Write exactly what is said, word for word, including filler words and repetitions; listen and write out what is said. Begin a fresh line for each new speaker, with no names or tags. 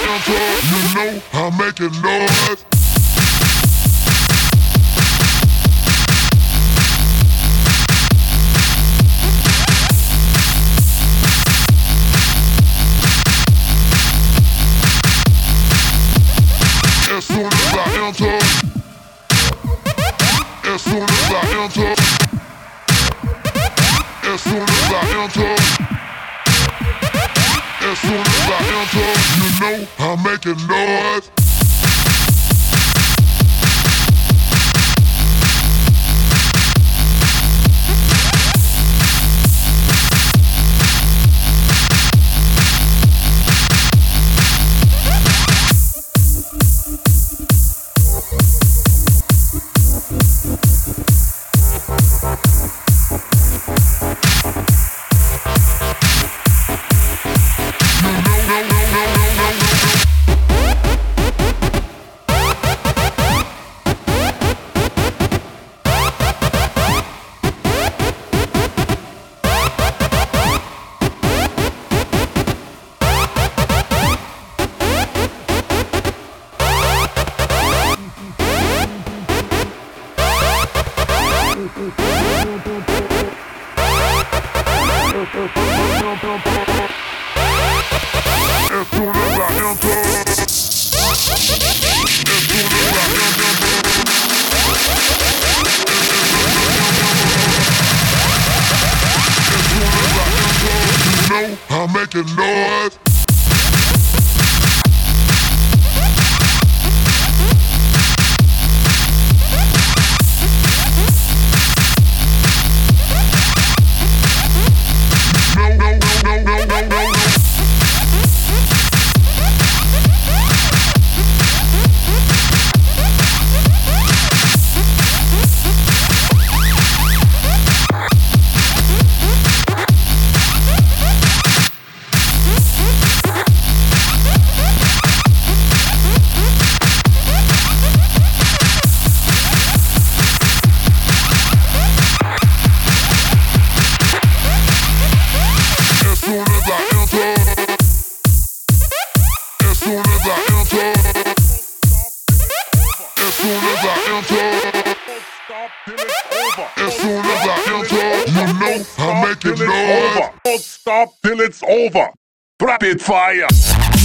enter, you know I'm making noise. As soon as I enter, as soon as I enter, as soon as I enter, as soon as I enter, you know I'm making noise. I'm making noise. No, no, no, no, no, no, no. As soon as I enter, you know I'm making noise.
Don't stop till it's over. Rapid fire.